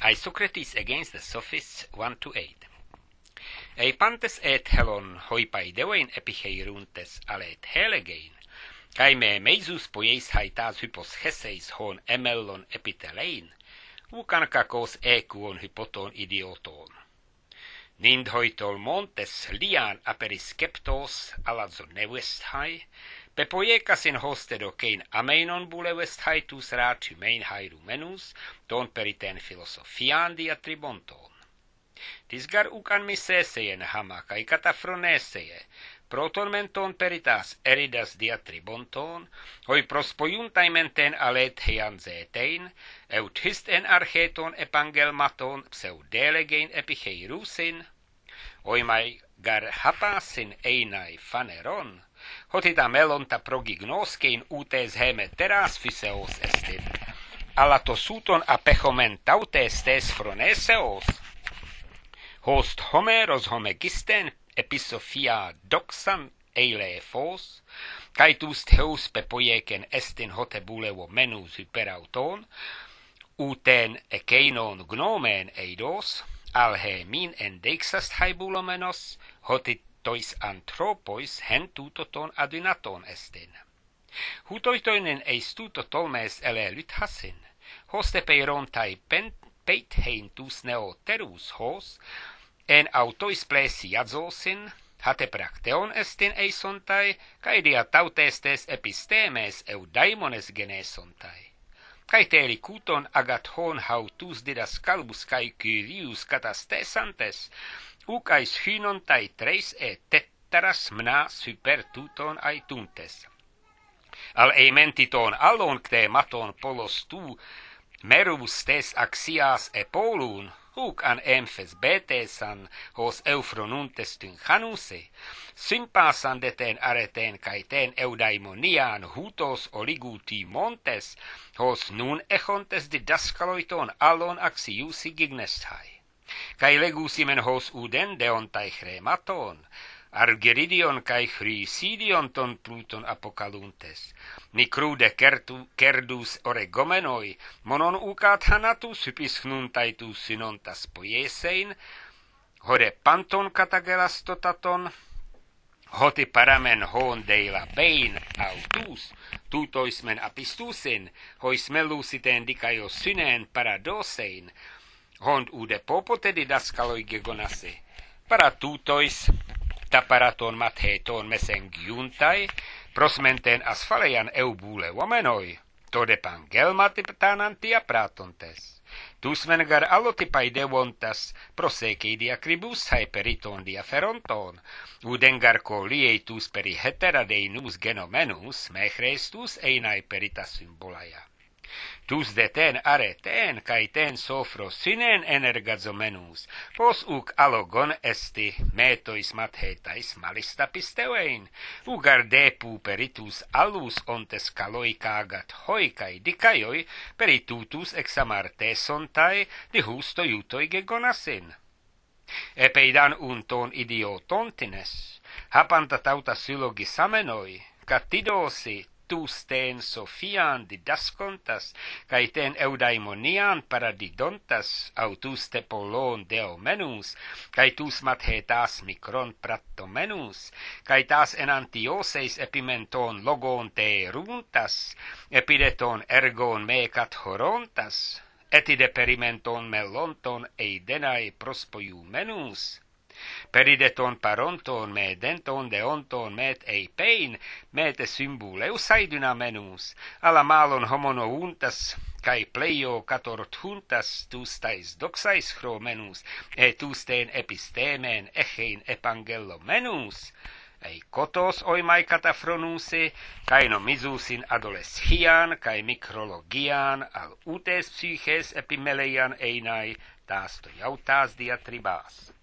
Isocrates against the Sophists 1-8. Eipantes et helon hoipaideoin epicheiruntes alet helegein, kai me meisus poieis haitas hypos heseis hon emellon epitelein, ukan kakos ekuon hypoton idioton. Nind hoitol montes lian aperiskeptos alazon nevesthai, pe poiekasin hostedokein ameinon bulevesthai tus rat hymein hairumenus, ton periten filosofian diatribonton. Tisgar ukan miseseien hama kai katafroneseie, proton menton peritas eridas diatribonton, hoi prospojuntaimenten alet heian zetein, eut hist en archeton epangelmaton pseudelegein epicheirusin, oimai gar hapasin einai faneron, hotita melonta progignoskein utes heme teras physeos estin, alatosuton apechomen tautes tes phroneseos, host homeros homegisten episophia doxan eilephos, caetus theus pepoieken estin hotebulevo menus hyperauton, uten ekeinon gnomen eidos, alhe min endexast haibulomenos, hotitois anthropois hentutoton adunaton estin. Hutoitoinen eistuto tolmes ele lythasin, hoste peirontai peithein tus neoterus hos, en autois plesiazosin, hate prakteon estin eisontai, kai diatautestes epistemes eudaimones genesontai. Kai teeli kuton agat hon hautus didascalbus kai kyrius katastesantes, ukais hynontai treis et tettaras mna supertuton aituntes. Al eimentiton allon kte maton polos tu, merus tes axias e polun, huc an emphes betesan hos eufronuntes tynchanuse, sympasan deten areten kai ten eudaimonian hutos oliguti montes, hos nun echontes didascaloiton allon axiusi gigneshai. Kai legusimen hos uden deontai chrematon, Argeridion kai Chrysidion ton pluton apokaluntes, ni crude cerdus oregomenoi, monon ucat hanatus hypishnuntatus synontas poiesein, hode panton katagelastotaton, hoti paramen hon deila bein autus, tutoismen apistusin, hois melusiten dikaios syneen paradosein, hond ude popote didaskaloi gegonase, para tutois, taparaton matheton mesengiuntai, prosmenten asphaleian eubule vomenoi, todepan gelmatiptanantia pratontes. Tusmen gar allotipai devontas prosecidia cribus hyperiton diaferonton, udengar lieitus peri heteradeinus genomenus mechrestus einai peritas symbolaia. Tus deten areten, kai ten sofro synen energazomenus, pos uc allogon esti metois mathetais malista pisteuein, ugar depu peritus allus ontes caloi cagat hoi kai dicaioi peritutus examartesontai di husto iutoi gegonasin. Epeidan unton idiotontines, hapanta tauta syllogisamenoi, catidosi, tus ten Sophian didascontas, kai ten eudaimonian paradidontas, autus te polon deomenus, kai tus mathetas micron prattomenus, kai tas enantioseis epimenton logon te runtas, epideton ergon me kathorontas, etide perimenton melonton eidenai prospoiumenus, perideton paronton me denton deonton met eipein, mete symbuleus aiduna menus, ala malon homono untas, kai pleio catorot juntas tustais doxais chromenus, tus ten epistemen echein epangelo menus, ei kotos oimai katafronuse, kai nomisusin adoleschian, kai micrologian, al utes psyches epimeleian einai, tas to jautas diatribas.